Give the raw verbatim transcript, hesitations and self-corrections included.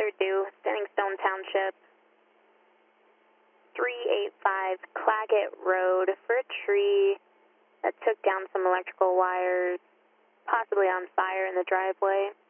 Clear due, Standing Stone Township, three eight five Claggett Road for a tree that took down some electrical wires, possibly on fire in the driveway.